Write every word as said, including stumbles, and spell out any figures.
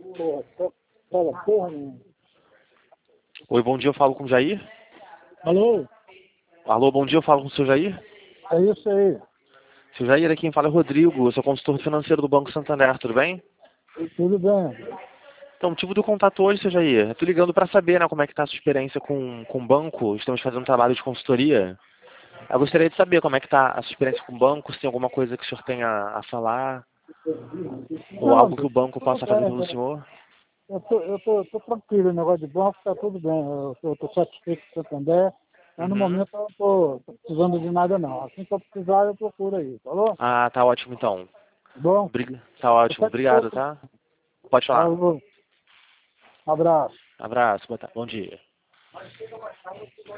Porra, só fala porra nenhuma. Oi, bom dia, eu falo com o Jair. Alô? Alô, bom dia, eu falo com o seu Jair. É isso aí. Seu Jair, aqui quem fala é o Rodrigo, eu sou consultor financeiro do Banco Santander, tudo bem? Tudo bem. Então, o motivo do contato hoje, seu Jair, eu tô ligando para saber, né, como é que tá a sua experiência com, com o banco, estamos fazendo um trabalho de consultoria. Eu gostaria de saber como é que tá a sua experiência com o banco, se tem alguma coisa que o senhor tenha a falar, ou Não, algo que o banco tudo possa fazer bem. pelo senhor. Eu tô, eu tô, tô tranquilo, o negócio de banco tá tudo bem. Eu tô, tô satisfeito com o Santander. Mas no Uhum. momento eu não tô, tô precisando de nada não. Assim que eu precisar, eu procuro aí, falou? Ah, tá ótimo então. Tá bom? Obrig... Tá Tô ótimo, obrigado, satisfeito. tá? Pode falar. Falou. Abraço. Abraço, boa tarde. Bom dia.